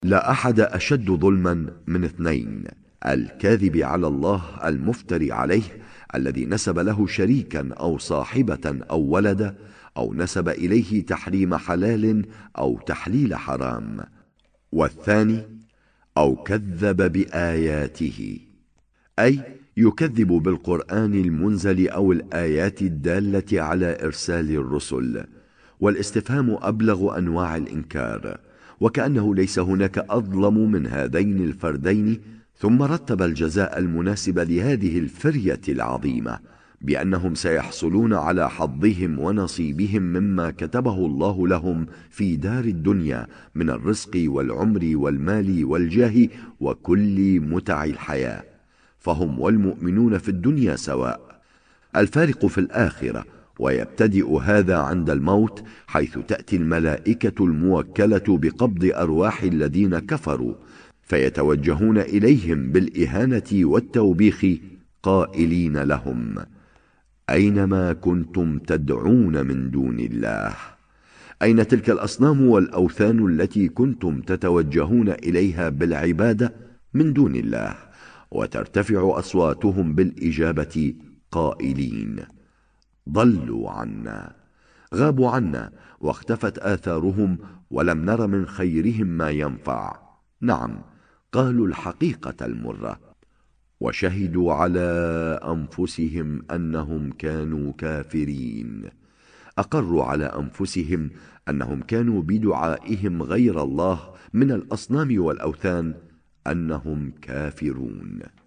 لا أحد أشد ظلما من اثنين: الكاذب على الله المفتري عليه، الذي نسب له شريكا أو صاحبة أو ولدا، أو نسب إليه تحريم حلال أو تحليل حرام. والثاني: أو كذب بآياته، أي يكذب بالقرآن المنزل أو الآيات الدالة على إرسال الرسل. والاستفهام أبلغ أنواع الإنكار، وكأنه ليس هناك أظلم من هذين الفردين، ثم رتب الجزاء المناسب لهذه الفرية العظيمة بأنهم سيحصلون على حظهم ونصيبهم مما كتبه الله لهم في دار الدنيا من الرزق والعمر والمال والجاه وكل متع الحياة، فهم والمؤمنون في الدنيا سواء. الفارق في الآخرة، ويبتدئ هذا عند الموت، حيث تأتي الملائكة الموكلة بقبض أرواح الذين كفروا، فيتوجهون إليهم بالإهانة والتوبيخ قائلين لهم: أينما كنتم تدعون من دون الله، أين تلك الأصنام والأوثان التي كنتم تتوجهون إليها بالعبادة من دون الله؟ وترتفع أصواتهم بالإجابة قائلين: ضلوا عنا، غابوا عنا، واختفت آثارهم، ولم نر من خيرهم ما ينفع. نعم، قالوا الحقيقة المرة، وشهدوا على أنفسهم أنهم كانوا كافرين. أقروا على أنفسهم أنهم كانوا بدعائهم غير الله من الأصنام والأوثان أنهم كافرون.